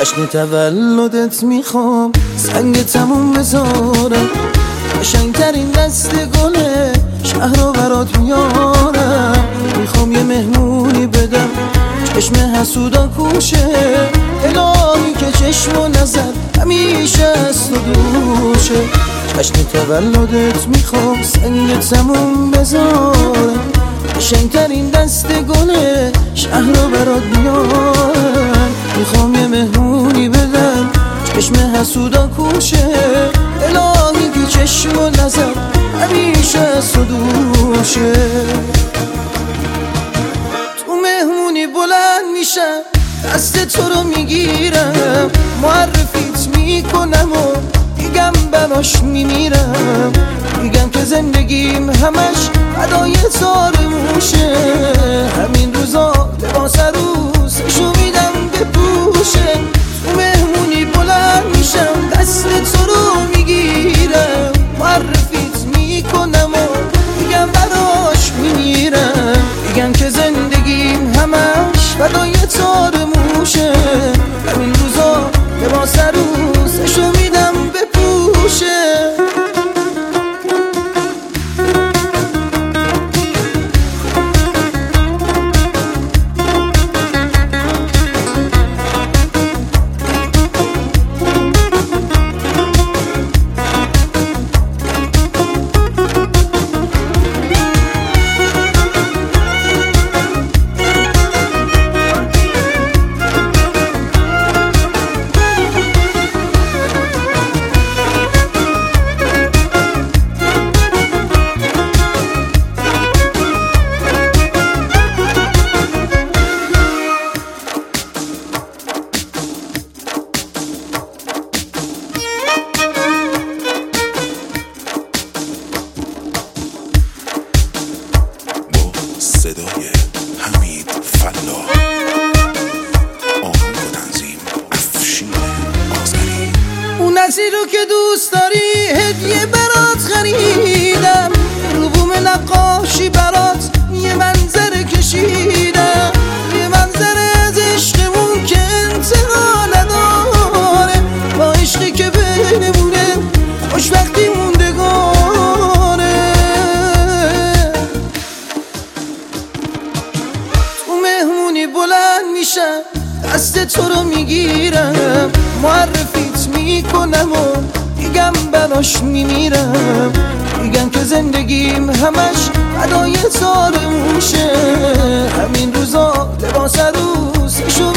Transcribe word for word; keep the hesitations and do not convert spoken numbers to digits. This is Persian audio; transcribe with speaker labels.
Speaker 1: جشن تولدت میخوام سنگ تموم بذارم، قشنگترین دست گله شهر رو برات میارم. میخوام یه مهمونی بدم چشم حسودا کوشه، الهی که چشم و نظر همیشه از تو دوشه. جشن تولدت میخوام سنگ تموم بذارم، قشنگترین دست گله شهر رو برات میارم. میخوام یه مهمونی بدم چشم حسودا کوشه، الهی که چشم و نظر همیشه از تو دوشه. تو مهمونی بلند میشم دست تو رو میگیرم، معرفیت میکنم و میگم براش میمیرم. میگم که زندگیم همش فدای تار موشه، همین روزا لباس عروسشو میدم بپوشه. تو مهمونی بلند میشم دست تو رو میگیرم، معرفیت میکنم و میگم براش میمیرم. میگم که زندگیم همش فدای تار موشه، همین روزا لباس عروسشو میدم بپوشه.
Speaker 2: صدای حمید فلاح، آهنگ و تنظیم افشین آذری.
Speaker 1: اون نظری رو که دوست داری هدیه برات خریدم، رو بوم نقاشی برات یه منظر کشیدم، یه منظر از عشقمون که انتها نداره، با عشقی که بینمونه خوشبختی موندگاره. مهمونی بلند میشم دست تو رو میگیرم، معرفیت میکنم و میگم براش میمیرم. میگم که زندگیم همش فدای تار موشه، همین روزا لباس عروسشو